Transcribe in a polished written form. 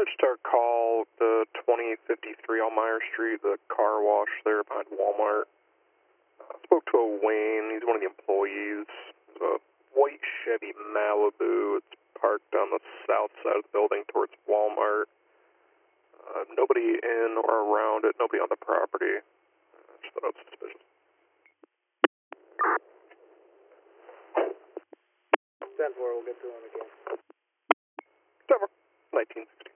Star call, the 2053 Elmira Street, the car wash there behind Walmart. Spoke to a Wayne, he's one of the employees. It's a white Chevy Malibu. It's parked on the south side of the building towards Walmart. Nobody in or around it, nobody on the property. Just thought it was suspicious. 10-4, we'll get to him again. 1960.